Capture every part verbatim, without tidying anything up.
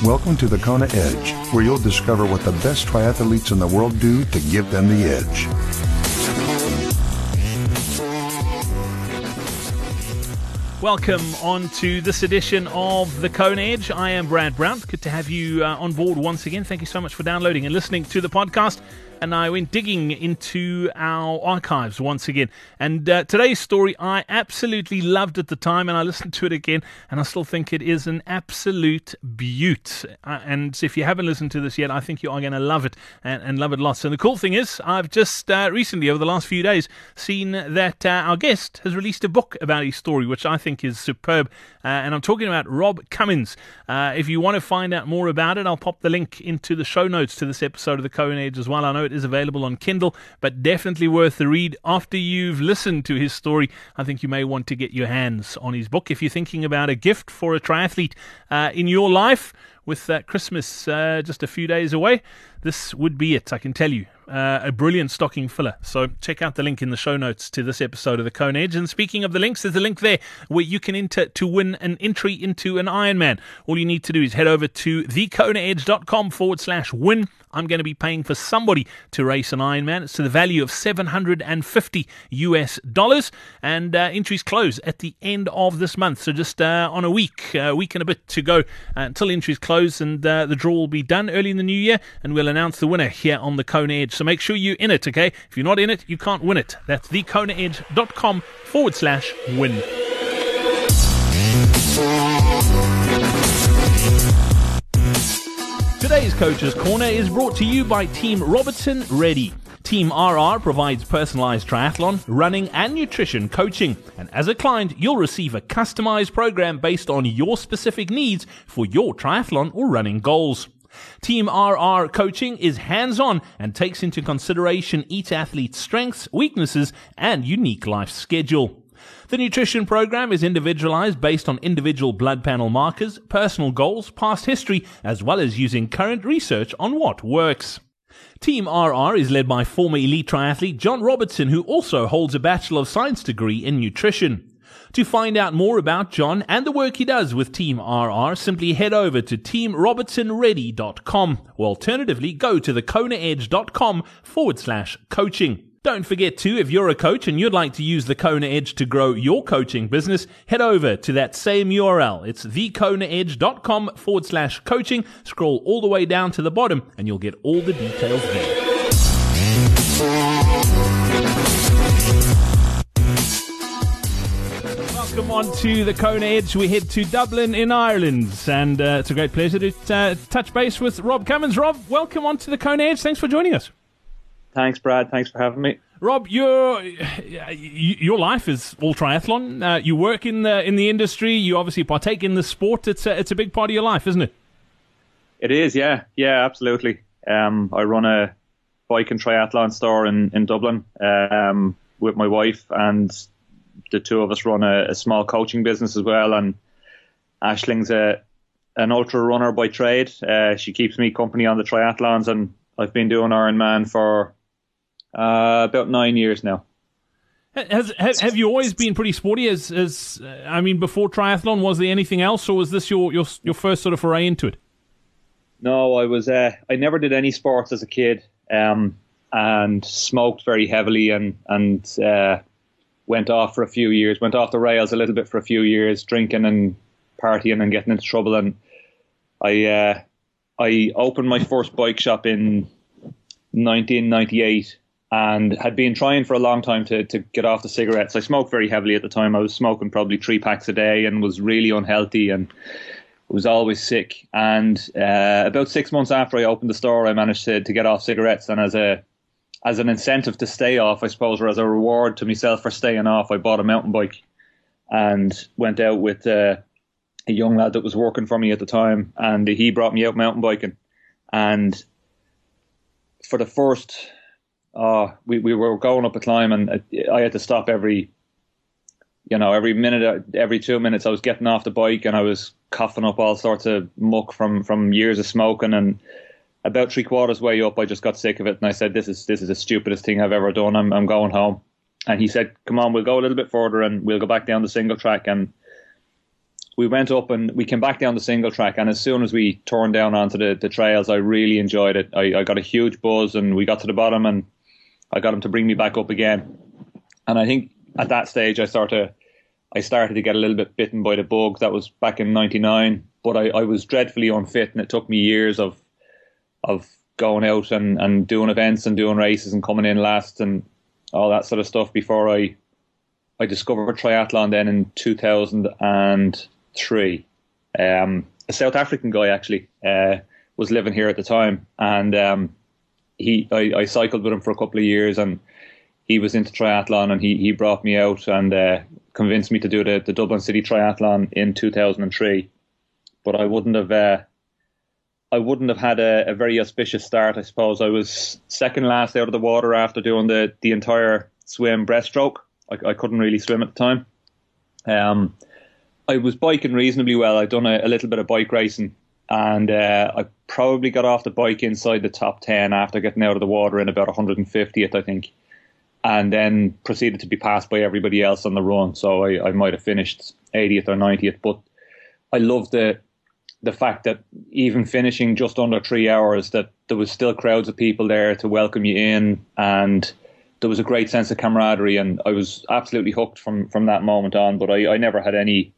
Welcome to the Kona Edge, where you'll discover what the best triathletes in the world do to give them the edge. Welcome on to this edition of the Kona Edge. I am Brad Brown. Good to have you uh, on board once again. Thank you so much for downloading and listening to the podcast. And I went digging into our archives once again. And uh, today's story I absolutely loved at the time, and I listened to it again, and I still think it is an absolute beaut. Uh, and if you haven't listened to this yet, I think you are going to love it, and, and love it lots. And the cool thing is, I've just uh, recently, over the last few days, seen that uh, our guest has released a book about his story, which I think is superb. Uh, and I'm talking about Rob Cummins. Uh, if you want to find out more about it, I'll pop the link into the show notes to this episode of the Kona Edge as well. I know it is available on Kindle, but definitely worth the read. After you've listened to his story, I think you may want to get your hands on his book. If you're thinking about a gift for a triathlete uh, in your life, with uh, Christmas uh, just a few days away, this would be it, I can tell you. Uh, a brilliant stocking filler. So check out the link in the show notes to this episode of the Kona Edge. And speaking of the links, there's a link there where you can enter to win an entry into an Ironman. All you need to do is head over to thekonaedge.com forward slash win. I'm going to be paying for somebody to race an Ironman. It's to the value of seven hundred fifty US dollars. And uh, entries close at the end of this month. So just uh, on a week, a uh, week and a bit to go uh, until entries close. And uh, the draw will be done early in the new year. And we'll announce the winner here on the Kona Edge. So make sure you're in it, okay? If you're not in it, you can't win it. That's thekonaedge.com forward slash win. Today's Coach's Corner is brought to you by Team Robertson Ready. Team R R provides personalized triathlon, running, and nutrition coaching. And as a client, you'll receive a customized program based on your specific needs for your triathlon or running goals. Team R R coaching is hands-on and takes into consideration each athlete's strengths, weaknesses, and unique life schedule. The nutrition program is individualized based on individual blood panel markers, personal goals, past history, as well as using current research on what works. Team R R is led by former elite triathlete John Robertson, who also holds a Bachelor of Science degree in nutrition. To find out more about John and the work he does with Team R R, simply head over to team robertson ready dot com, or alternatively go to thekonaedge.com forward slash coaching. Don't forget to, if you're a coach and you'd like to use the Kona Edge to grow your coaching business, head over to that same U R L. It's thekonaedge.com forward slash coaching. Scroll all the way down to the bottom and you'll get all the details there. Welcome on to the Kona Edge. We head to Dublin in Ireland, and uh, it's a great pleasure to uh, touch base with Rob Cummins. Rob, welcome on to the Kona Edge. Thanks for joining us. Thanks, Brad. Thanks for having me. Rob, your your life is all triathlon. Uh, you work in the in the industry. You obviously partake in the sport. It's a, it's a big part of your life, isn't it? It is, yeah, yeah, absolutely. Um, I run a bike and triathlon store in in Dublin um, with my wife, and the two of us run a, a small coaching business as well. And Aisling's a an ultra runner by trade. Uh, she keeps me company on the triathlons, and I've been doing Ironman for uh, about nine years now. Has have, have you always been pretty sporty? As as uh, I mean, before triathlon, was there anything else, or was this your your your first sort of foray into it? No, I was. Uh, I never did any sports as a kid, um, and smoked very heavily, and and. Uh, went off for a few years, went off the rails a little bit for a few years, drinking and partying and getting into trouble. And I uh, I opened my first bike shop in nineteen ninety-eight and had been trying for a long time to, to get off the cigarettes. I smoked very heavily at the time. I was smoking probably three packs a day and was really unhealthy and was always sick. And uh, about six months after I opened the store, I managed to, to get off cigarettes. And as a As an incentive to stay off, I suppose, or as a reward to myself for staying off, I bought a mountain bike and went out with uh, a young lad that was working for me at the time, and he brought me out mountain biking. And for the first, uh, we, we were going up a climb, and I had to stop every, you know, every minute, every two minutes I was getting off the bike, and I was coughing up all sorts of muck from, from years of smoking. And about three quarters way up, I just got sick of it, and I said, "This is this is the stupidest thing I've ever done. I'm I'm going home." And he said, "Come on, we'll go a little bit further, and we'll go back down the single track." And we went up and we came back down the single track, and as soon as we turned down onto the, the trails, I really enjoyed it. I, I got a huge buzz, and we got to the bottom, and I got him to bring me back up again. And I think at that stage I started, I started to get a little bit bitten by the bug. That was back in ninety-nine, but I, I was dreadfully unfit, and it took me years of of going out and, and doing events and doing races and coming in last and all that sort of stuff before I I discovered triathlon then in two thousand three. Um, a South African guy actually uh, was living here at the time, and um, he I, I cycled with him for a couple of years, and he was into triathlon, and he, he brought me out and uh, convinced me to do the, the Dublin City Triathlon in two thousand three. But I wouldn't have uh, I wouldn't have had a, a very auspicious start, I suppose. I was second last out of the water after doing the, the entire swim breaststroke. I, I couldn't really swim at the time. Um, I was biking reasonably well. I'd done a, a little bit of bike racing, and uh, I probably got off the bike inside the top ten after getting out of the water in about one hundred fiftieth, I think, and then proceeded to be passed by everybody else on the run. So I, I might have finished eightieth or ninetieth, but I loved the the fact that even finishing just under three hours, that there was still crowds of people there to welcome you in, and there was a great sense of camaraderie, and I was absolutely hooked from, from that moment on. But I, I never had any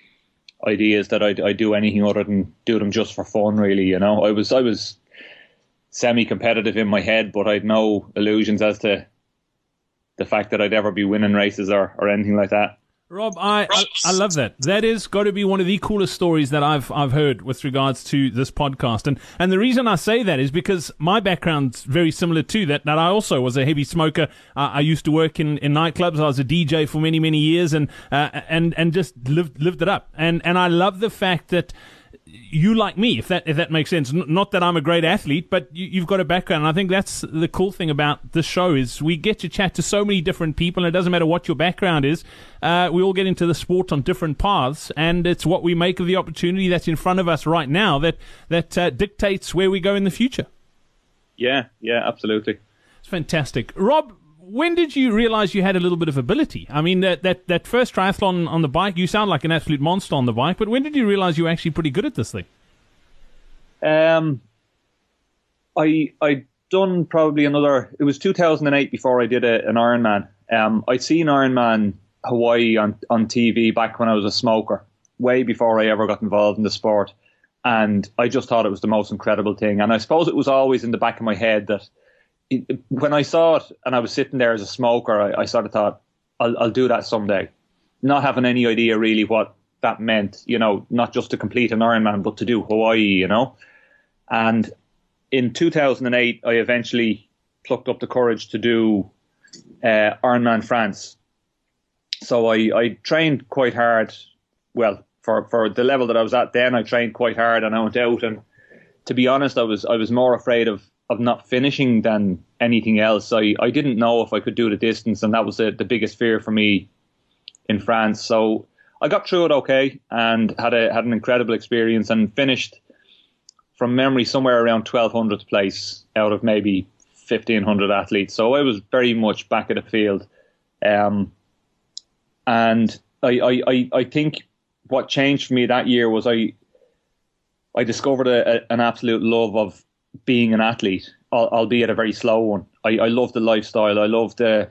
ideas that I'd, I'd do anything other than do them just for fun, really. You know, I was I was semi-competitive in my head, but I'd no illusions as to the fact that I'd ever be winning races or, or anything like that. Rob, I, I I love that. That is got to be one of the coolest stories that I've I've heard with regards to this podcast. And and the reason I say that is because my background's very similar to that. That I also was a heavy smoker. Uh, I used to work in, in nightclubs. I was a D J for many many years, and uh, and and just lived lived it up. And and I love the fact that you, like me, if that if that makes sense. N- not that I'm a great athlete, but you, you've got a background. And I think that's the cool thing about this show is we get to chat to so many different people, and it doesn't matter what your background is. Uh, we all get into the sport on different paths, and it's what we make of the opportunity that's in front of us right now that that uh, dictates where we go in the future. Yeah, yeah, absolutely. It's fantastic. Rob, when did you realize you had a little bit of ability? I mean, that, that, that first triathlon on the bike, you sound like an absolute monster on the bike, but when did you realize you were actually pretty good at this thing? Um, I I'd done probably another, it was two thousand eight before I did a, an Ironman. Um, I'd seen Ironman Hawaii on, on T V back when I was a smoker, way before I ever got involved in the sport. And I just thought it was the most incredible thing. And I suppose it was always in the back of my head that it, when I saw it and I was sitting there as a smoker, I, I sort of thought, I'll, I'll do that someday. Not having any idea really what that meant, you know, not just to complete an Ironman, but to do Hawaii, you know. And in two thousand eight, I eventually plucked up the courage to do uh, Ironman France. So I, I trained quite hard. Well, for, for the level that I was at then, I trained quite hard, and I went out. And to be honest, I was I was more afraid of, of not finishing than anything else. I, I didn't know if I could do the distance, and that was the, the biggest fear for me in France. So I got through it okay and had a had an incredible experience, and finished from memory somewhere around twelve hundredth place out of maybe fifteen hundred athletes. So I was very much back of the field. Um, and I, I, I, I think what changed for me that year was I I discovered a, a, an absolute love of being an athlete, albeit a very slow one. I, I love the lifestyle. I love the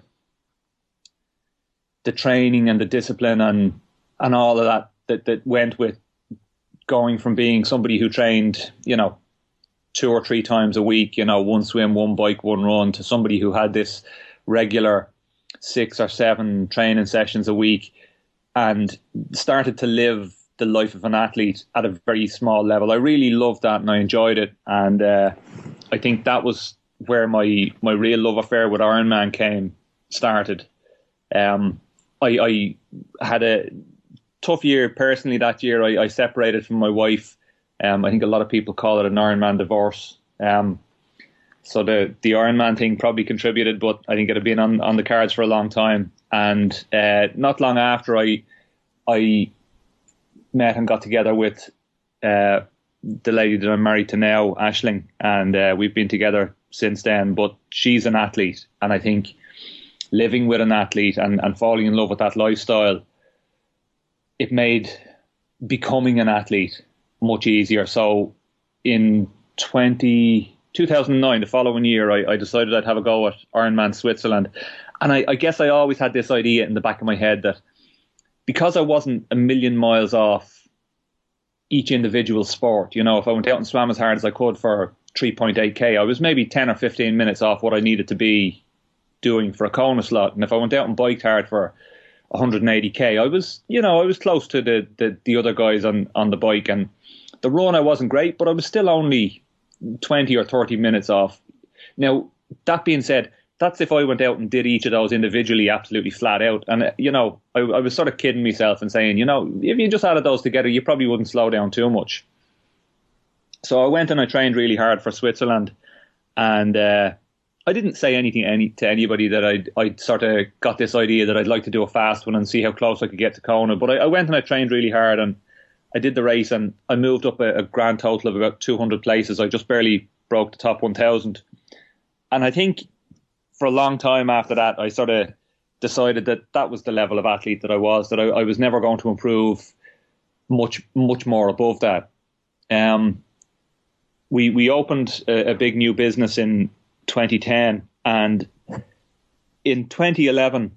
the training and the discipline and and all of that that, that went with going from being somebody who trained, you know, two or three times a week, you know, one swim, one bike, one run, to somebody who had this regular six or seven training sessions a week and started to live the life of an athlete at a very small level. I really loved that and I enjoyed it. And uh, I think that was where my, my real love affair with Ironman came, started. Um, I, I had a tough year personally that year. I, I separated from my wife. Um, I think a lot of people call it an Ironman divorce. Um, so the, the Ironman thing probably contributed, but I think it had been on, on the cards for a long time. And uh, not long after, I I met and got together with uh, the lady that I'm married to now, Aisling, and uh, we've been together since then. But she's an athlete, and I think living with an athlete and, and falling in love with that lifestyle, it made becoming an athlete much easier. So in twenty, two thousand nine, the following year, I, I decided I'd have a go at Ironman Switzerland. And I, I guess I always had this idea in the back of my head that because I wasn't a million miles off each individual sport, you know, if I went out and swam as hard as I could for three point eight K, I was maybe ten or fifteen minutes off what I needed to be doing for a Kona slot. And if I went out and biked hard for one hundred eighty K, I was, you know, I was close to the, the, the other guys on, on the bike. And the run, I wasn't great, but I was still only twenty or thirty minutes off. Now, that being said, that's if I went out and did each of those individually absolutely flat out. And, you know, I, I was sort of kidding myself and saying, you know, if you just added those together, you probably wouldn't slow down too much. So I went and I trained really hard for Switzerland. And uh, I didn't say anything any, to anybody that I'd, I'd sort of got this idea that I'd like to do a fast one and see how close I could get to Kona. But I, I went and I trained really hard and I did the race and I moved up a, a grand total of about two hundred places. I just barely broke the top one thousand. And I think for a long time after that, I sort of decided that that was the level of athlete that I was, that I, I was never going to improve much, much more above that. Um, we we opened a, a big new business in twenty ten, and in twenty eleven,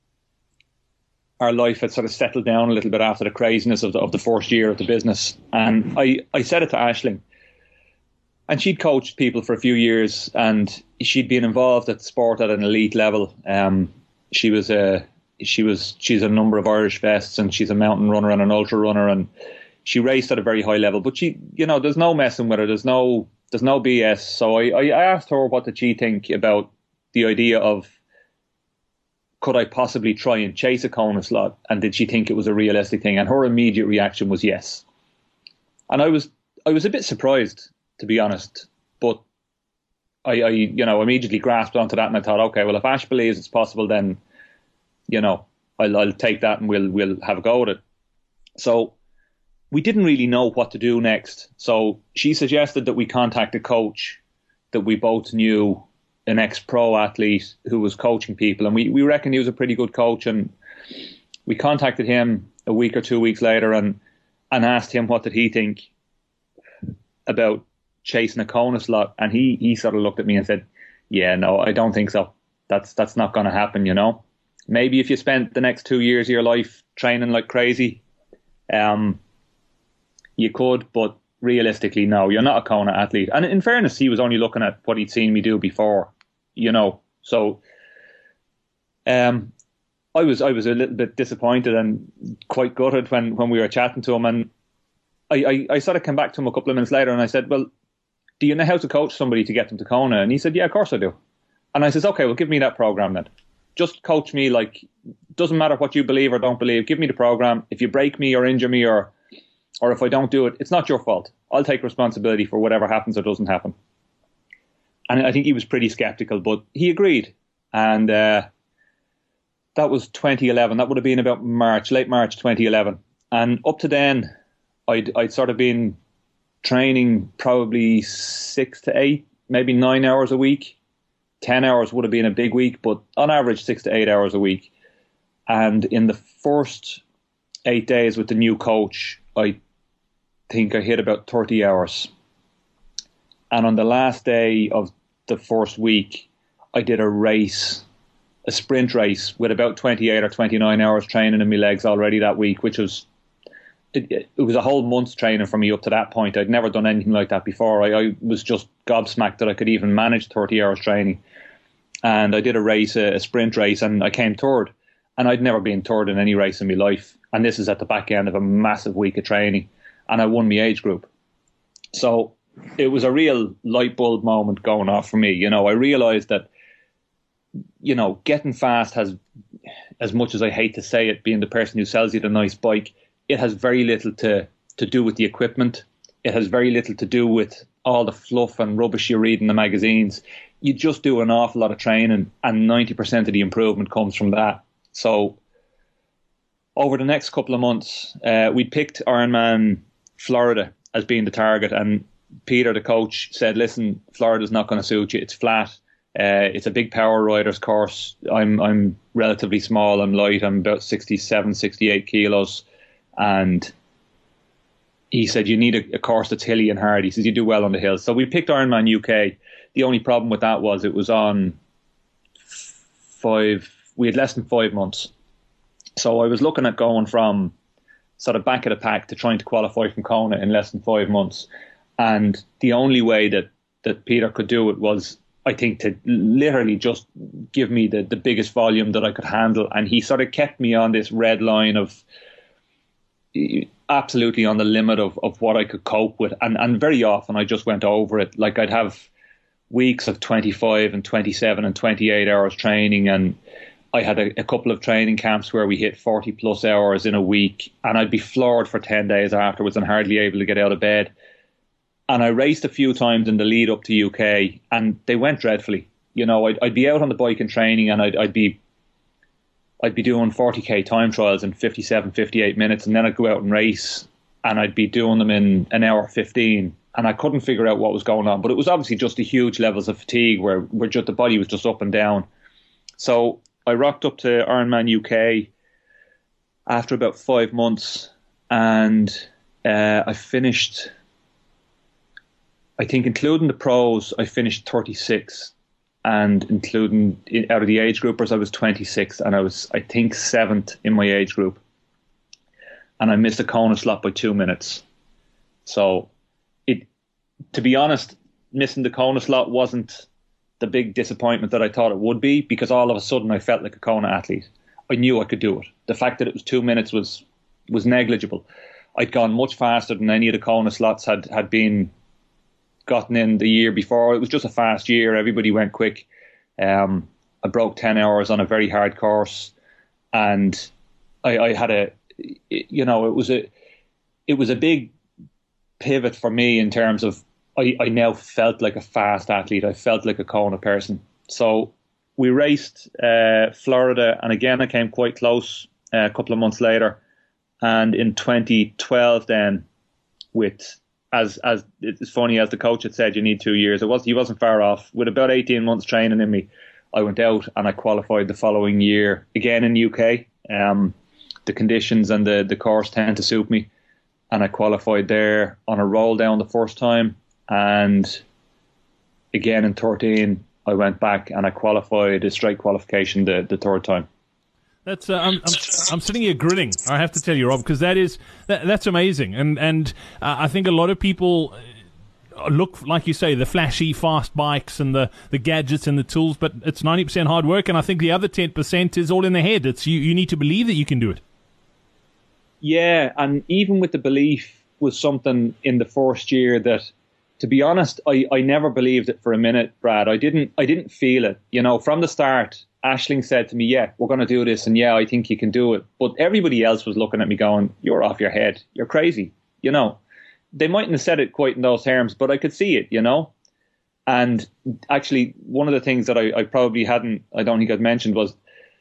our life had sort of settled down a little bit after the craziness of the, of the first year of the business. And I, I said it to Aisling, and she'd coached people for a few years, and she'd been involved at sport at an elite level. Um, she was a she was she's a number of Irish vests, and she's a mountain runner and an ultra runner, and she raced at a very high level. But she, you know, there's no messing with her. There's no there's no B S. So I, I asked her what did she think about the idea of, could I possibly try and chase a Kona slot, and did she think it was a realistic thing? And her immediate reaction was yes. And I was I was a bit surprised, to be honest, but I, I, you know, immediately grasped onto that, and I thought, okay, well, if Ash believes it's possible, then, you know, I'll, I'll take that and we'll we'll have a go at it. So we didn't really know what to do next. So she suggested that we contact a coach that we both knew, an ex-pro athlete who was coaching people, and we, we reckon he was a pretty good coach. And we contacted him a week or two weeks later and and asked him what did he think about chasing a Kona slot, and he he sort of looked at me and said, yeah, no, I don't think so. That's that's not going to happen, you know. Maybe if you spent the next two years of your life training like crazy, um, you could, but realistically, no, you're not a Kona athlete. And in fairness, he was only looking at what he'd seen me do before, you know. So um, I was I was a little bit disappointed and quite gutted when, when we were chatting to him. And I, I, I sort of came back to him a couple of minutes later and I said, well, do you know how to coach somebody to get them to Kona? And he said, yeah, of course I do. And I says, okay, well, give me that program then. Just coach me. Like, doesn't matter what you believe or don't believe. Give me the program. If you break me or injure me, or or if I don't do it, it's not your fault. I'll take responsibility for whatever happens or doesn't happen. And I think he was pretty skeptical, but he agreed. And uh, that was twenty eleven. That would have been about March, late March twenty eleven. And up to then, I'd, I'd sort of been training probably six to eight, maybe nine hours a week. Ten hours would have been a big week, but on average, six to eight hours a week. And in the first eight days with the new coach, I think I hit about thirty hours. And on the last day of the first week, I did a race, a sprint race with about twenty-eight or twenty-nine hours training in my legs already that week, which was It, it was a whole month's training for me up to that point. I'd never done anything like that before. I, I was just gobsmacked that I could even manage thirty hours training. And I did a race, a, a sprint race, and I came third. And I'd never been third in any race in my life. And this is at the back end of a massive week of training. And I won my age group. So it was a real light bulb moment going off for me. You know, I realized that, you know, getting fast has, as much as I hate to say it, being the person who sells you the nice bike, it has very little to, to do with the equipment. It has very little to do with all the fluff and rubbish you read in the magazines. You just do an awful lot of training, and ninety percent of the improvement comes from that. So over the next couple of months, uh, we picked Ironman Florida as being the target. And Peter, the coach, said, listen, Florida's not going to suit you. It's flat. Uh, it's a big power riders course. I'm I'm relatively small. I'm light. I'm about sixty-seven, sixty-eight kilos. And he said, you need a, a course that's hilly and hard. He says, you do well on the hills. So we picked Ironman U K. The only problem with that was it was on five, we had less than five months. So I was looking at going from sort of back of the pack to trying to qualify from Kona in less than five months. And the only way that, that Peter could do it was, I think, to literally just give me the, the biggest volume that I could handle. And he sort of kept me on this red line of absolutely on the limit of, of what I could cope with. And, and very often I just went over it. Like I'd have weeks of twenty-five and twenty-seven and twenty-eight hours training, and I had a, a couple of training camps where we hit forty plus hours in a week, and I'd be floored for ten days afterwards and hardly able to get out of bed. And I raced a few times in the lead up to U K, and they went dreadfully. You know, I'd, I'd be out on the bike and training, and I'd, I'd be I'd be doing forty K time trials in fifty-seven, fifty-eight minutes, and then I'd go out and race, and I'd be doing them in an hour fifteen, and I couldn't figure out what was going on. But it was obviously just the huge levels of fatigue where, where just the body was just up and down. So I rocked up to Ironman U K after about five months, and uh, I finished, I think including the pros, I finished thirty-six, and including out of the age groupers, I was twenty-six, and I was, I think, seventh in my age group. And I missed a Kona slot by two minutes. So, it, to be honest, missing the Kona slot wasn't the big disappointment that I thought it would be, because all of a sudden I felt like a Kona athlete. I knew I could do it. The fact that it was two minutes was was negligible. I'd gone much faster than any of the Kona slots had, had been gotten in the year before. It was just a fast year. Everybody went quick. Um, I broke ten hours on a very hard course, and I, I had a, you know, it was a, it was a big pivot for me in terms of I, I now felt like a fast athlete. I felt like a Kona person. So we raced uh, Florida, and again I came quite close uh, a couple of months later. And in twenty twelve, then, with as as it's funny, as the coach had said, you need two years. It was he wasn't far off. With about eighteen months training in me, I went out and I qualified the following year again in U K. Um, the conditions and the the course tend to suit me, and I qualified there on a roll down the first time. And again in thirteen, I went back and I qualified a straight qualification the, the third time. That's uh, I'm, I'm I'm sitting here grinning. I have to tell you, Rob, because that is that, that's amazing, and and uh, I think a lot of people look, like you say, the flashy fast bikes and the, the gadgets and the tools, but it's ninety percent hard work, and I think the other ten percent is all in the head. It's you you need to believe that you can do it. Yeah, and even with the belief was something in the first year that, to be honest, I, I never believed it for a minute, Brad. I didn't I didn't feel it. You know, from the start, Aisling said to me, yeah, we're going to do this, and yeah, I think you can do it. But everybody else was looking at me going, you're off your head. You're crazy. You know, they mightn't have said it quite in those terms, but I could see it, you know. And actually, one of the things that I, I probably hadn't, I don't think I'd mentioned was,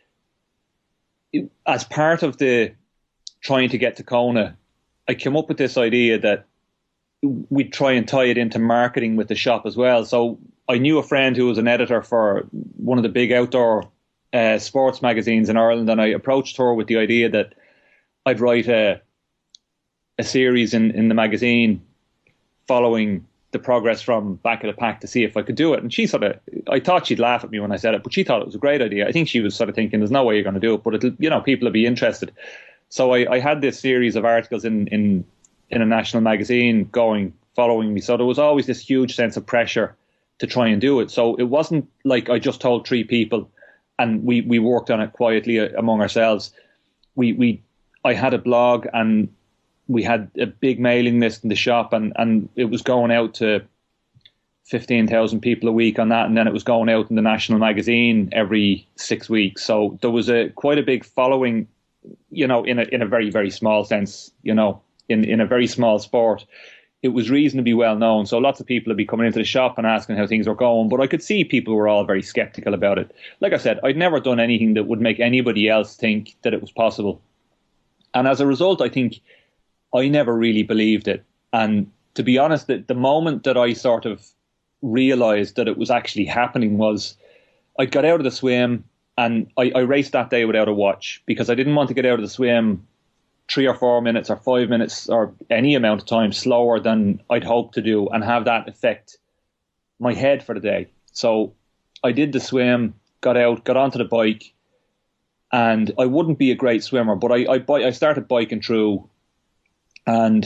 as part of the trying to get to Kona, I came up with this idea that we'd try and tie it into marketing with the shop as well. So I knew a friend who was an editor for one of the big outdoor uh, sports magazines in Ireland, and I approached her with the idea that I'd write a a series in, in the magazine following the progress from back of the pack to see if I could do it. And she sort of, I thought she'd laugh at me when I said it, but she thought it was a great idea. I think she was sort of thinking, there's no way you're going to do it, but it'll, you know, people will be interested. So I, I had this series of articles in, in, in a national magazine going, following me. So there was always this huge sense of pressure to try and do it. So it wasn't like I just told three people and we, we worked on it quietly among ourselves. We, we, I had a blog, and we had a big mailing list in the shop, and, and it was going out to fifteen thousand people a week on that. And then it was going out in the national magazine every six weeks. So there was a quite a big following, you know, in a, in a very, very small sense, you know, in, in a very small sport. It was reasonably well known. So lots of people would be coming into the shop and asking how things were going, but I could see people were all very skeptical about it. Like I said, I'd never done anything that would make anybody else think that it was possible. And as a result, I think I never really believed it. And to be honest, the, the moment that I sort of realized that it was actually happening was I got out of the swim, and I, I raced that day without a watch because I didn't want to get out of the swim three or four minutes or five minutes or any amount of time slower than I'd hoped to do and have that affect my head for the day. So I did the swim, got out, got onto the bike, and I wouldn't be a great swimmer, but I, I, I started biking through, and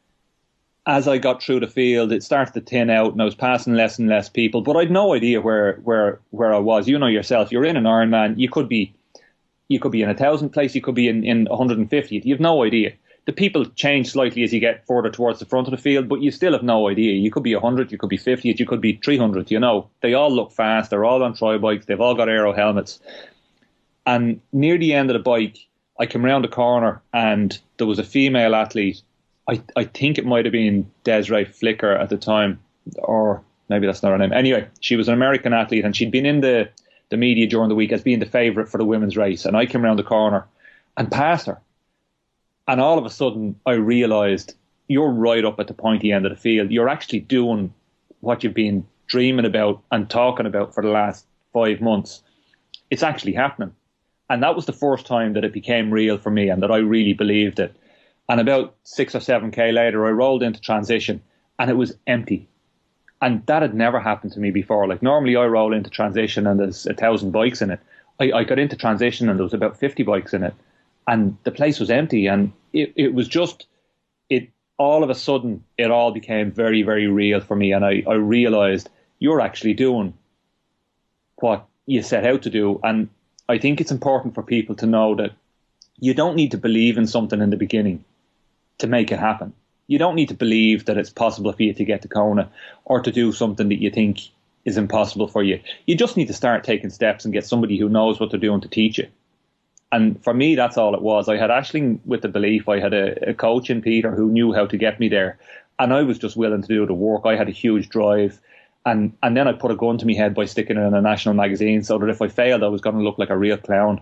as I got through the field, it started to thin out and I was passing less and less people, but I'd no idea where, where, where I was. You know yourself, you're in an Ironman, you could be You could be in a thousand place, you could be in, in one hundred fifty. You have no idea. The people change slightly as you get further towards the front of the field, but you still have no idea. You could be one hundred, you could be fifty, you could be three hundred, you know. They all look fast, they're all on tri bikes, they've all got aero helmets. And near the end of the bike, I came around the corner and there was a female athlete. I, I think it might have been Desiree Flicker at the time, or maybe that's not her name. Anyway, she was an American athlete and she'd been in the the media during the week as being the favourite for the women's race. And I came around the corner and passed her. And all of a sudden, I realised you're right up at the pointy end of the field. You're actually doing what you've been dreaming about and talking about for the last five months. It's actually happening. And that was the first time that it became real for me and that I really believed it. And about six or seven K later, I rolled into transition and it was empty. And that had never happened to me before. Like normally I roll into transition and there's a thousand bikes in it. I, I got into transition and there was about fifty bikes in it. And the place was empty. And it, it was just, it all of a sudden, it all became very, very real for me. And I, I realised you're actually doing what you set out to do. And I think it's important for people to know that you don't need to believe in something in the beginning to make it happen. You don't need to believe that it's possible for you to get to Kona or to do something that you think is impossible for you. You just need to start taking steps and get somebody who knows what they're doing to teach you. And for me, that's all it was. I had Aisling with the belief. I had a, a coach in Peter who knew how to get me there. And I was just willing to do the work. I had a huge drive. And, and then I put a gun to my head by sticking it in a national magazine so that if I failed, I was going to look like a real clown.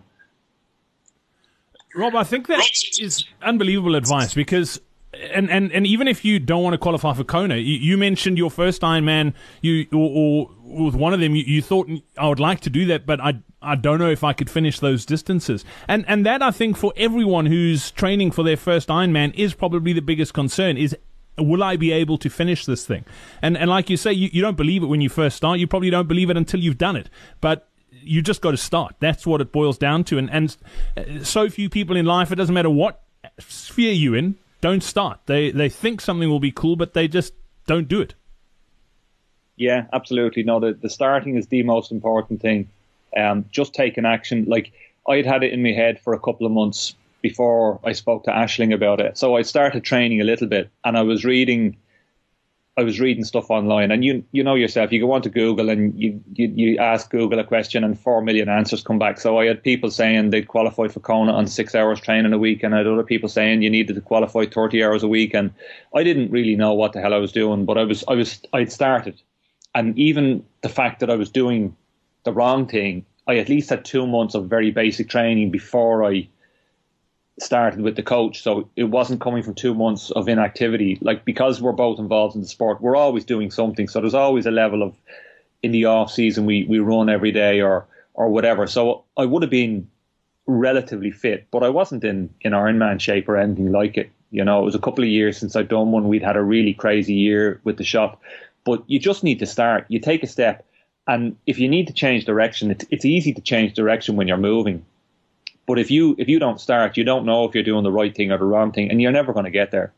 Rob, I think that is unbelievable advice because... And, and and even if you don't want to qualify for Kona, you, you mentioned your first Ironman, you or, or with one of them, you, you thought I would like to do that, but I I don't know if I could finish those distances. And and that I think for everyone who's training for their first Ironman is probably the biggest concern is, will I be able to finish this thing? And and like you say, you, you don't believe it when you first start. You probably don't believe it until you've done it. But you just got to start. That's what it boils down to. And and so few people in life, it doesn't matter what sphere you're in, don't start. They they think something will be cool, but they just don't do it. Yeah, absolutely. No, the, the starting is the most important thing. Um, just taking action. Like I'd had it in my head for a couple of months before I spoke to Aisling about it. So I started training a little bit, and I was reading. I was reading stuff online, and you you know yourself, you go onto Google and you, you you ask Google a question and four million answers come back. So I had people saying they'd qualified for Kona on six hours training a week, and I had other people saying you needed to qualify thirty hours a week, and I didn't really know what the hell I was doing, but I was I was I'd started, and even the fact that I was doing the wrong thing, I at least had two months of very basic training before I started with the coach, so it wasn't coming from two months of inactivity. Like, because we're both involved in the sport, we're always doing something, so there's always a level of, in the off season we, we run every day or or whatever. So I would have been relatively fit, but I wasn't in, in Ironman shape or anything like it. You know, it was a couple of years since I'd done one. We'd had a really crazy year with the shop, but you just need to start. You take a step, and if you need to change direction, it's, it's easy to change direction when you're moving. But if you if you don't start, you don't know if you're doing the right thing or the wrong thing, and you're never going to get there.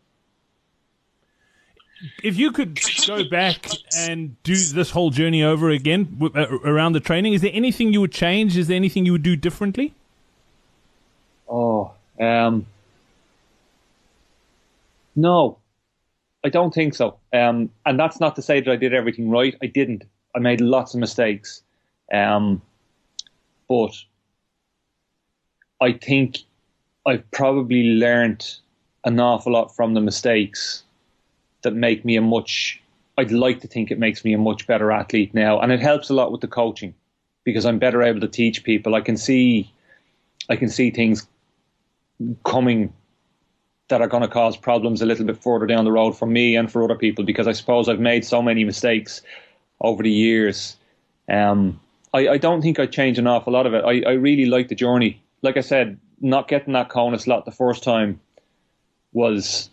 If you could go back and do this whole journey over again around the training, is there anything you would change? Is there anything you would do differently? Oh, um, no, I don't think so. Um, and that's not to say that I did everything right. I didn't. I made lots of mistakes. Um, but I think I've probably learned an awful lot from the mistakes that make me a much, I'd like to think it makes me a much better athlete now. And it helps a lot with the coaching because I'm better able to teach people. I can see, I can see things coming that are going to cause problems a little bit further down the road for me and for other people, because I suppose I've made so many mistakes over the years. Um, I, I don't think I'd change an awful lot of it. I, I really like the journey. Like I said, not getting that Kona slot the first time was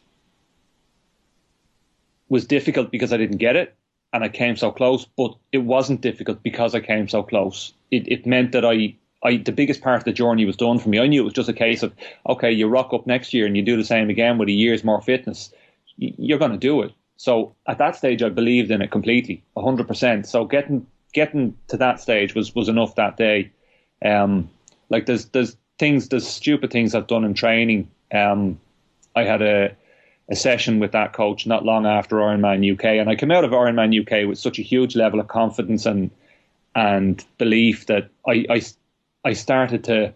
was difficult because I didn't get it and I came so close, but it wasn't difficult because I came so close. It, it meant that I, I, the biggest part of the journey was done for me. I knew it was just a case of, okay, you rock up next year and you do the same again with a year's more fitness. You're going to do it. So at that stage, I believed in it completely, one hundred percent. So getting getting to that stage was, was enough that day. Um, like there's there's things, there's stupid things I've done in training. Um, I had a a session with that coach not long after Ironman U K, and I came out of Ironman U K with such a huge level of confidence and and belief that I I, I started to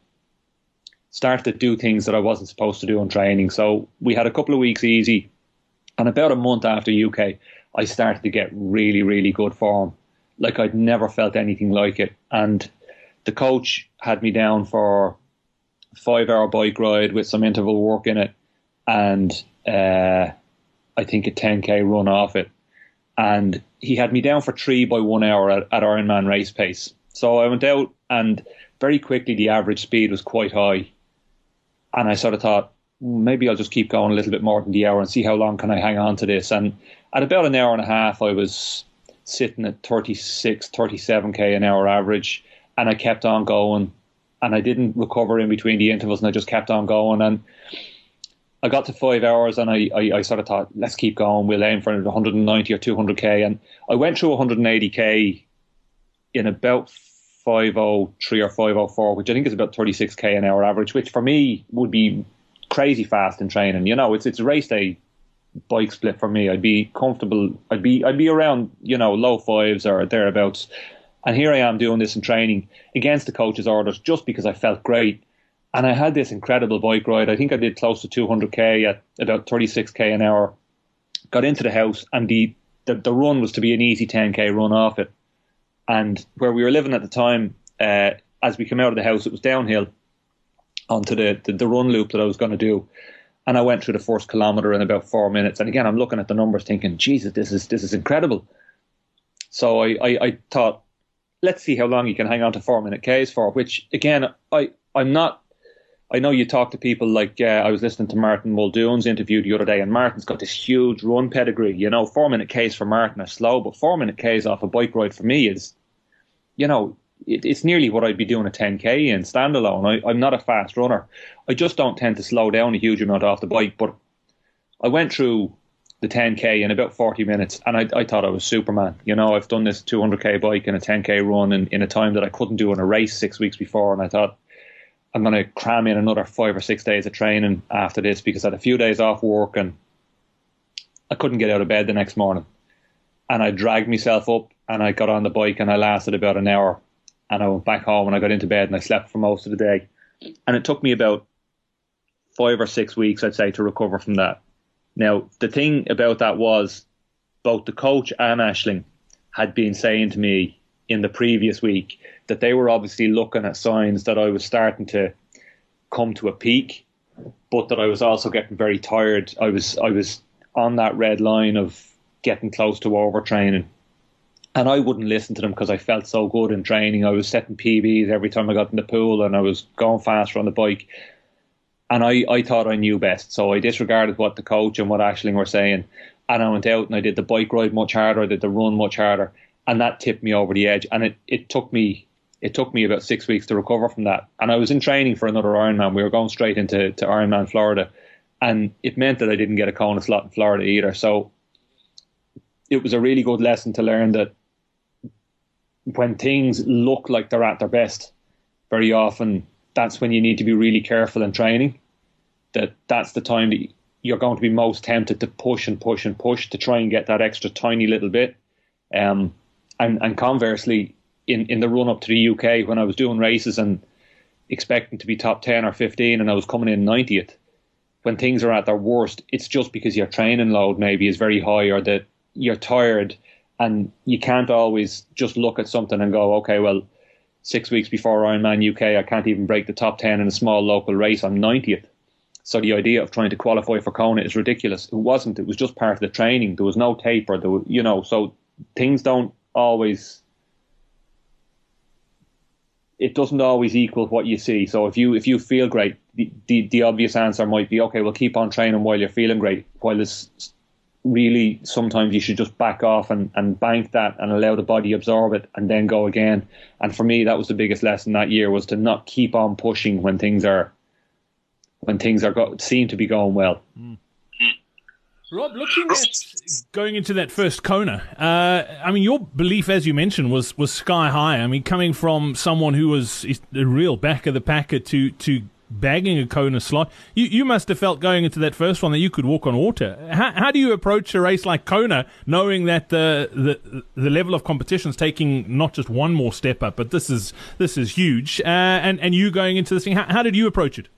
start to do things that I wasn't supposed to do in training. So we had a couple of weeks easy. And about a month after U K, I started to get really, really good form. Like I'd never felt anything like it. And the coach had me down for a five-hour bike ride with some interval work in it, and uh, I think a ten K run off it. And he had me down for three by one hour at, at Ironman race pace. So I went out, and very quickly the average speed was quite high. And I sort of thought, maybe I'll just keep going a little bit more than the hour and see how long can I hang on to this. And at about an hour and a half, I was sitting at thirty-six, thirty-seven K an hour average. And I kept on going. And I didn't recover in between the intervals, and I just kept on going. And I got to five hours and I, I, I sort of thought, let's keep going. We'll aim for one ninety or two hundred K. And I went through one eighty K in about five oh three or five oh four, which I think is about thirty-six K an hour average, which for me would be crazy fast in training. You know, it's it's a race day bike split for me. I'd be comfortable. I'd be I'd be around, you know, low fives or thereabouts. And here I am doing this in training against the coach's orders just because I felt great. And I had this incredible bike ride. I think I did close to two hundred K at about thirty-six K an hour. Got into the house, and the, the, the run was to be an easy ten K run off it. And where we were living at the time, uh, as we came out of the house, it was downhill onto the, the, the run loop that I was going to do. And I went through the first kilometre in about four minutes. And again, I'm looking at the numbers thinking, Jesus, this is this is incredible. So I, I, I thought, let's see how long you can hang on to four minute Ks for, which again, I, I'm not, I know you talk to people like, uh, I was listening to Martin Muldoon's interview the other day, and Martin's got this huge run pedigree. You know, four minute Ks for Martin are slow, but four minute Ks off a bike ride for me is, you know, it, it's nearly what I'd be doing a ten K in standalone. I, I'm not a fast runner. I just don't tend to slow down a huge amount off the bike, but I went through the ten K in about forty minutes, and I, I thought I was Superman. You know, I've done this two hundred K bike and a ten K run in, in a time that I couldn't do in a race six weeks before, and I thought, I'm going to cram in another five or six days of training after this, because I had a few days off work and I couldn't get out of bed the next morning. And I dragged myself up and I got on the bike, and I lasted about an hour, and I went back home and I got into bed and I slept for most of the day. And it took me about five or six weeks, I'd say, to recover from that. Now, the thing about that was both the coach and Aisling had been saying to me in the previous week that they were obviously looking at signs that I was starting to come to a peak, but that I was also getting very tired. I was I was on that red line of getting close to overtraining. And I wouldn't listen to them because I felt so good in training. I was setting P Bs every time I got in the pool, and I was going faster on the bike. And I, I thought I knew best. So I disregarded what the coach and what Aisling were saying. And I went out and I did the bike ride much harder. I did the run much harder. And that tipped me over the edge. And it, it took me it took me about six weeks to recover from that. And I was in training for another Ironman. We were going straight into to Ironman Florida. And it meant that I didn't get a Kona slot in Florida either. So it was a really good lesson to learn that when things look like they're at their best, very often that's when you need to be really careful in training. That that's the time that you're going to be most tempted to push and push and push to try and get that extra tiny little bit. Um, and, and conversely, in, in the run up to the U K, when I was doing races and expecting to be top ten or fifteen and I was coming in ninetieth, when things are at their worst, it's just because your training load maybe is very high, or that you're tired, and you can't always just look at something and go, okay, well, six weeks before Ironman U K, I can't even break the top ten in a small local race. I'm ninetieth. So the idea of trying to qualify for Kona is ridiculous. It wasn't. It was just part of the training. There was no taper. There was, you know, so things don't always it doesn't always equal what you see. So if you if you feel great, the, the, the obvious answer might be, okay, well, keep on training while you're feeling great. While it's really, sometimes you should just back off and, and bank that and allow the body absorb it and then go again. And for me, that was the biggest lesson that year, was to not keep on pushing when things are when things are go, seem to be going well. Mm. Rob, looking at going into that first Kona, uh, I mean, your belief, as you mentioned, was, was sky high. I mean, coming from someone who was a real back of the packer to, to bagging a Kona slot, you, you must have felt going into that first one that you could walk on water. How, how do you approach a race like Kona, knowing that the, the the level of competition is taking not just one more step up, but this is this is huge, uh, and and you going into this thing? How, how did you approach it?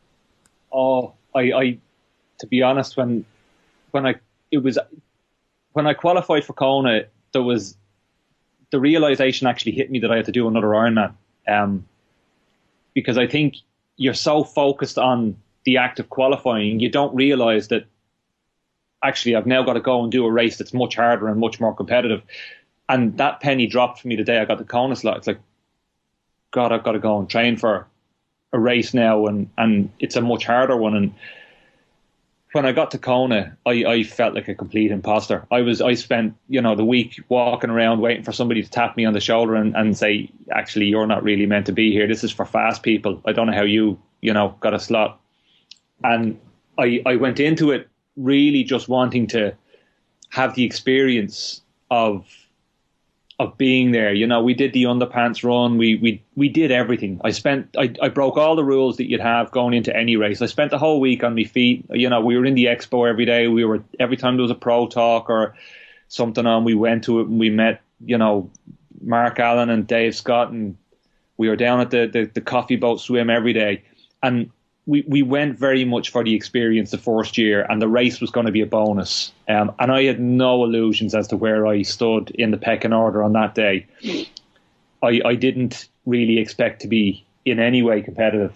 Oh, I, I to be honest, when when I it was when I qualified for Kona, there was the realization actually hit me that I had to do another Ironman, um, because I think you're so focused on the act of qualifying, you don't realize that actually I've now got to go and do a race that's much harder and much more competitive. And that penny dropped for me the day I got the Kona slot. It's like, God, I've got to go and train for a race now, and, and it's a much harder one. And when I got to Kona, I, I felt like a complete imposter. I was I spent, you know, the week walking around waiting for somebody to tap me on the shoulder and, and say, actually, you're not really meant to be here. This is for fast people. I don't know how you, you know, got a slot. And I I went into it really just wanting to have the experience of of being there. You know, we did the underpants run. We we we did everything. I spent I, I broke all the rules that you'd have going into any race. I spent the whole week on my feet. You know, we were in the expo every day. We were every time there was a pro talk or something on, we went to it and we met, you know, Mark Allen and Dave Scott, and we were down at the the, the coffee boat swim every day. And we, we went very much for the experience the first year, and the race was going to be a bonus. Um, and I had no illusions as to where I stood in the pecking order on that day. I, I didn't really expect to be in any way competitive.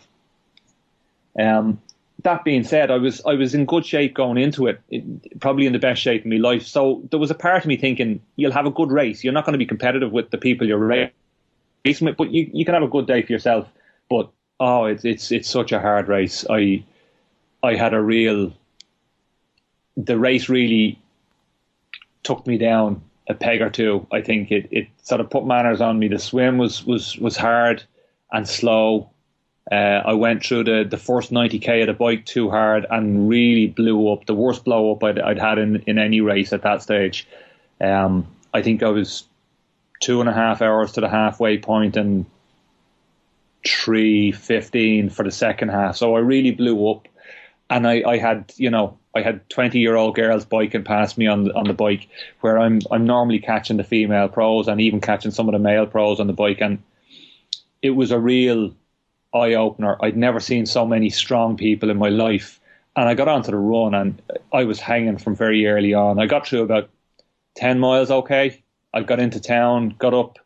Um, that being said, I was I was in good shape going into it, it, probably in the best shape of my life. So there was a part of me thinking, you'll have a good race. You're not going to be competitive with the people you're racing with, but you, you can have a good day for yourself. But oh, it's it's it's such a hard race. I I had a real. The race really took me down a peg or two. I think it, it sort of put manners on me. The swim was was was hard and slow. Uh, I went through the, the first ninety K of the bike too hard and really blew up. The worst blow up I'd, I'd had in, in any race at that stage. Um, I think I was two and a half hours to the halfway point and three fifteen for the second half. So I really blew up, and I, I had, you know, I had twenty year old girls biking past me on the, on the bike, where I'm I'm normally catching the female pros and even catching some of the male pros on the bike, and it was a real eye opener. I'd never seen so many strong people in my life, and I got onto the run and I was hanging from very early on. I got through about ten miles okay. I got into town, got up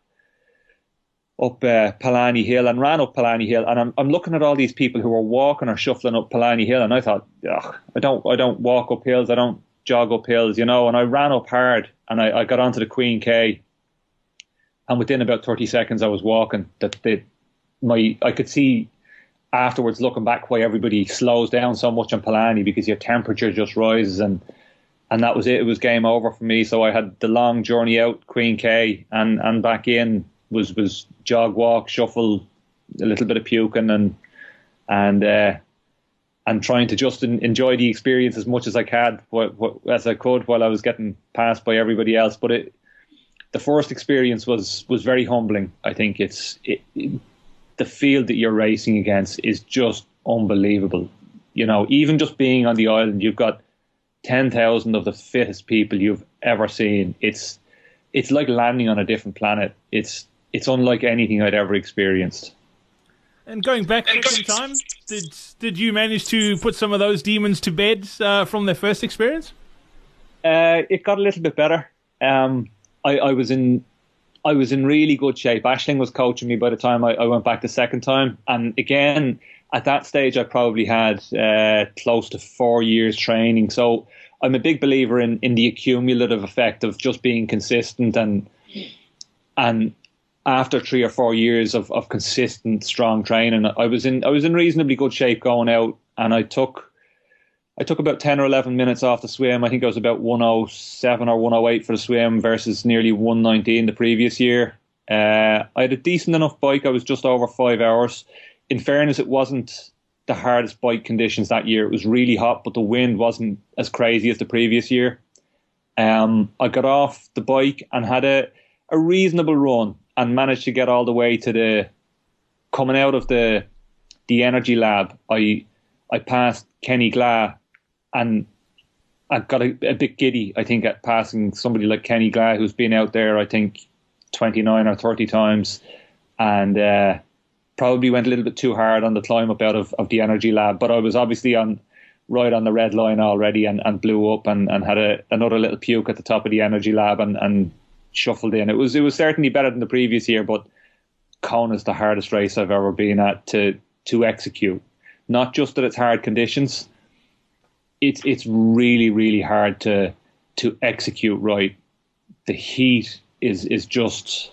up uh, Palani Hill and ran up Palani Hill, and I'm I'm looking at all these people who were walking or shuffling up Palani Hill, and I thought, ugh, I don't I don't walk up hills, I don't jog up hills, you know. And I ran up hard, and I, I got onto the Queen K, and within about thirty seconds I was walking. That the my I could see afterwards, looking back, why everybody slows down so much on Palani, because your temperature just rises, and and that was it. It was game over for me. So I had the long journey out Queen K and and back in. Was was jog, walk, shuffle, a little bit of puking, and and uh, and trying to just in, enjoy the experience as much as I could, wh- wh- as I could, while I was getting passed by everybody else. But it, the first experience was was very humbling. I think it's it, it, the field that you're racing against is just unbelievable. You know, even just being on the island, you've got ten thousand of the fittest people you've ever seen. It's it's like landing on a different planet. It's It's unlike anything I'd ever experienced. And going back in time, did did you manage to put some of those demons to bed uh, from their first experience? Uh, it got a little bit better. Um, I, I was in I was in really good shape. Aisling was coaching me by the time I, I went back the second time, and again at that stage I probably had uh, close to four years training. So I'm a big believer in in the accumulative effect of just being consistent and and. after three or four years of, of consistent, strong training, I was in I was in reasonably good shape going out, and I took I took about ten or eleven minutes off the swim. I think I was about one oh seven or one oh eight for the swim versus nearly one nineteen the previous year. Uh, I had a decent enough bike. I was just over five hours. In fairness, it wasn't the hardest bike conditions that year. It was really hot, but the wind wasn't as crazy as the previous year. Um, I got off the bike and had a, a reasonable run and managed to get all the way to the, coming out of the the energy lab, I I passed Kenny Glah, and I got a, a bit giddy, I think, at passing somebody like Kenny Glah, who's been out there, I think, twenty-nine or thirty times, and uh, probably went a little bit too hard on the climb up out of, of the energy lab. But I was obviously on right on the red line already, and, and blew up and, and had a, another little puke at the top of the energy lab and, and shuffled in. It was it was certainly better than the previous year, but Kona is the hardest race I've ever been at to to execute. Not just that it's hard conditions, it's it's really, really hard to to execute right. The heat is is just,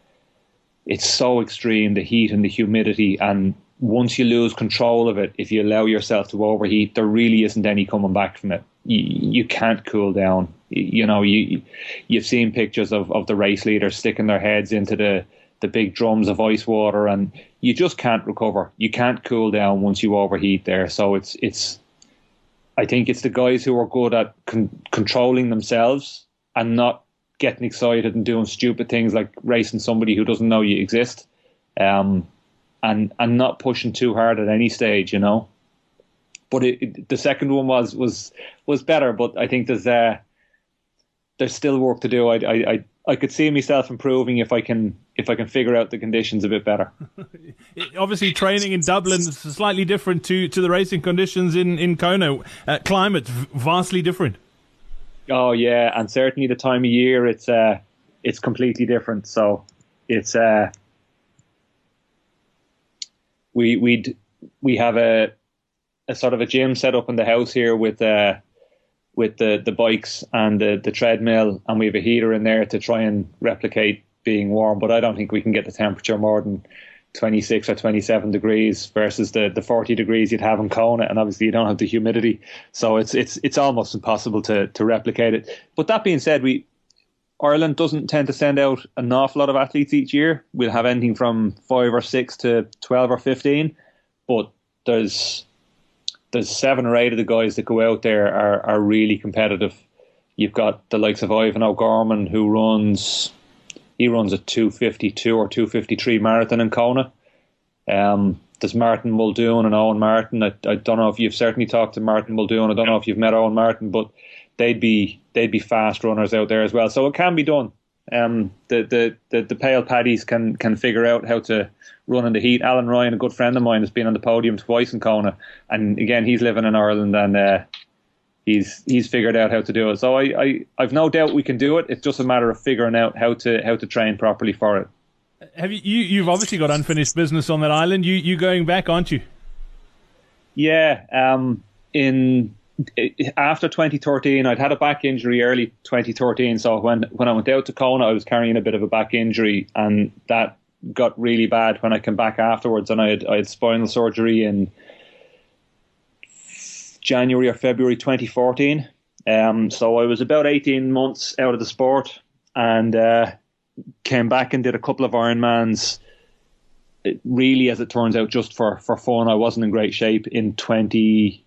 it's so extreme, the heat and the humidity, and once you lose control of it, if you allow yourself to overheat, there really isn't any coming back from it. You, you can't cool down. You, you know, you you've seen pictures of, of the race leaders sticking their heads into the the big drums of ice water, and you just can't recover. You can't cool down once you overheat there. So it's it's. I think it's the guys who are good at con- controlling themselves and not getting excited and doing stupid things like racing somebody who doesn't know you exist, um, and and not pushing too hard at any stage, you know. But it, it, the second one was was was better. But I think there's uh, there's still work to do. I I I, I could see myself improving if I can if I can figure out the conditions a bit better. Obviously, training in Dublin is slightly different to, to the racing conditions in in Kona. Uh, climate vastly different. Oh yeah, and certainly the time of year, it's uh, it's completely different. So it's uh, we we we have a a sort of a gym set up in the house here with uh, with the, the bikes and the, the treadmill, and we have a heater in there to try and replicate being warm. But I don't think we can get the temperature more than twenty-six or twenty-seven degrees versus the, the forty degrees you'd have in Kona, and obviously you don't have the humidity, so it's it's it's almost impossible to to replicate it. But that being said, we Ireland doesn't tend to send out an awful lot of athletes each year. We'll have anything from five or six to twelve or fifteen, but there's there's seven or eight of the guys that go out there are are really competitive. You've got the likes of Ivan O'Gorman, who runs he runs a two fifty-two or two fifty-three marathon in Kona. Um, there's Martin Muldoon and Owen Martin. I, I don't know if you've certainly talked to Martin Muldoon. I don't know if you've met Owen Martin, but they'd be they'd be fast runners out there as well. So it can be done. Um, the, the, the, the pale paddies can, can figure out how to run in the heat. Alan Ryan, a good friend of mine, has been on the podium twice in Kona, and again he's living in Ireland, and uh, he's he's figured out how to do it. So I, I I've no doubt we can do it. It's just a matter of figuring out how to how to train properly for it. Have you, you you've obviously got unfinished business on that island. You you going back, aren't you? Yeah. Um. In after twenty thirteen, I'd had a back injury early twenty thirteen. So when when I went out to Kona, I was carrying a bit of a back injury, and that got really bad when I came back afterwards. And I had I had spinal surgery in January or February twenty fourteen. Um. So I was about eighteen months out of the sport, and uh, came back and did a couple of Ironmans. It really, as it turns out, just for, for fun. I wasn't in great shape. In twenty,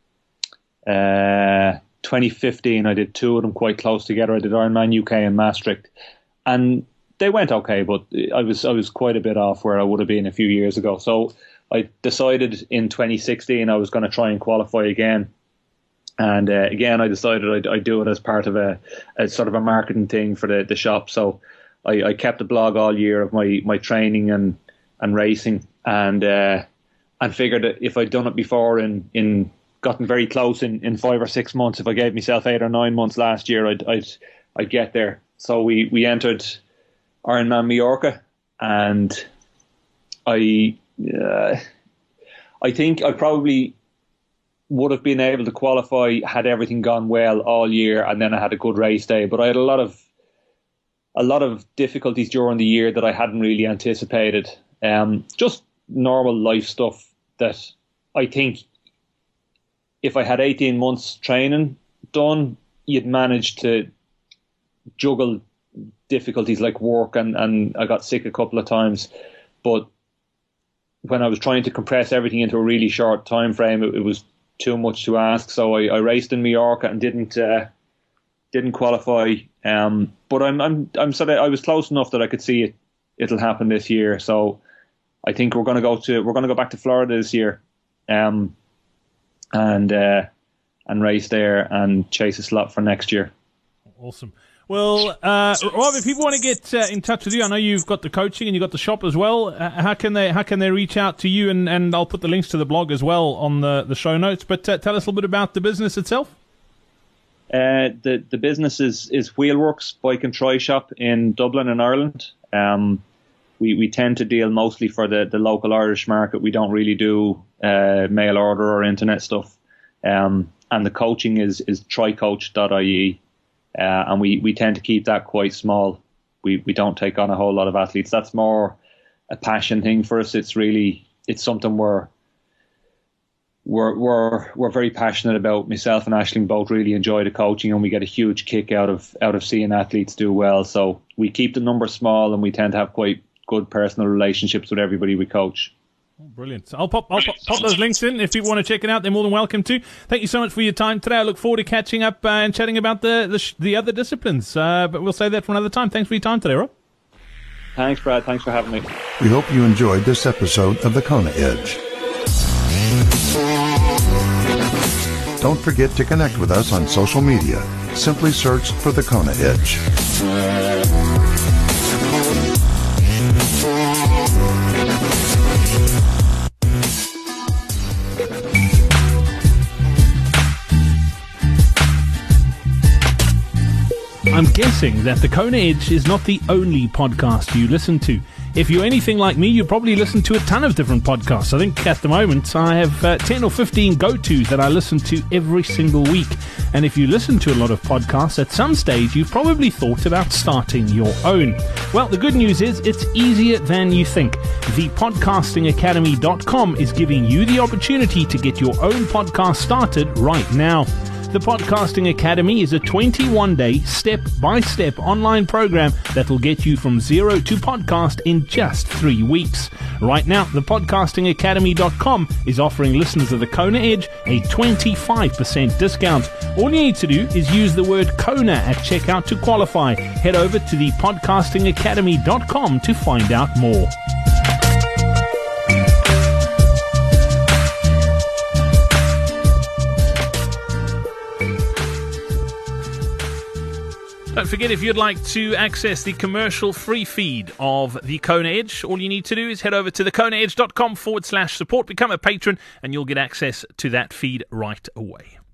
uh, twenty fifteen, I did two of them quite close together. I did Ironman U K and Maastricht, and they went okay, but I was I was quite a bit off where I would have been a few years ago. So I decided in twenty sixteen I was going to try and qualify again. And uh, again, I decided I'd, I'd do it as part of a, a sort of a marketing thing for the, the shop. So I, I kept a blog all year of my, my training and and racing, and uh, and figured that if I'd done it before in, in gotten very close in, in five or six months, if I gave myself eight or nine months last year, I'd I'd I'd get there. So we, we entered Ironman Mallorca, and I uh, I think I probably would have been able to qualify had everything gone well all year, and then I had a good race day. But I had a lot of a lot of difficulties during the year that I hadn't really anticipated. Um, just normal life stuff that I think if I had eighteen months training done, you'd manage to juggle difficulties like work, and, and I got sick a couple of times. But when I was trying to compress everything into a really short time frame, it, it was too much to ask. So I, I raced in Mallorca and didn't uh, didn't qualify. Um, but I'm I'm I'm sort of I was close enough that I could see it. It'll happen this year. So I think we're going to go to we're going to go back to Florida this year, um, and uh, and race there and chase a slot for next year. Awesome. Well, uh, Rob, if people want to get uh, in touch with you, I know you've got the coaching and you've got the shop as well. Uh, how can they how can they reach out to you? And, and I'll put the links to the blog as well on the, the show notes. But uh, tell us a little bit about the business itself. Uh, the the business is, is Wheelworks Bike and Tri Shop in Dublin in Ireland. Um, we we tend to deal mostly for the, the local Irish market. We don't really do uh, mail order or internet stuff. Um, and the coaching is is tricoach dot I E. Uh, and we, we tend to keep that quite small. We we don't take on a whole lot of athletes. That's more a passion thing for us. It's really it's something we're we're we're we're very passionate about. Myself and Aisling both really enjoy the coaching, and we get a huge kick out of out of seeing athletes do well. So we keep the numbers small, and we tend to have quite good personal relationships with everybody we coach. Oh, brilliant. So I'll pop I'll pop, pop those links in. If people want to check it out, they're more than welcome to. Thank you so much for your time today. I look forward to catching up uh, and chatting about the the, sh- the other disciplines. Uh, but we'll save that for another time. Thanks for your time today, Rob. Thanks, Brad. Thanks for having me. We hope you enjoyed this episode of The Kona Edge. Don't forget to connect with us on social media. Simply search for The Kona Edge. I'm guessing that The Kona Edge is not the only podcast you listen to. If you're anything like me, you probably listen to a ton of different podcasts. I think at the moment I have uh, ten or fifteen go-tos that I listen to every single week. And if you listen to a lot of podcasts, at some stage you've probably thought about starting your own. Well, the good news is it's easier than you think. the podcasting academy dot com is giving you the opportunity to get your own podcast started right now. The Podcasting Academy is a twenty-one day, step-by-step online program that will get you from zero to podcast in just three weeks. Right now, the podcasting academy dot com is offering listeners of the Kona Edge a twenty-five percent discount. All you need to do is use the word Kona at checkout to qualify. Head over to the podcasting academy dot com to find out more. Don't forget, if you'd like to access the commercial-free feed of the Kona Edge, all you need to do is head over to the kona edge dot com forward slash support, become a patron, and you'll get access to that feed right away.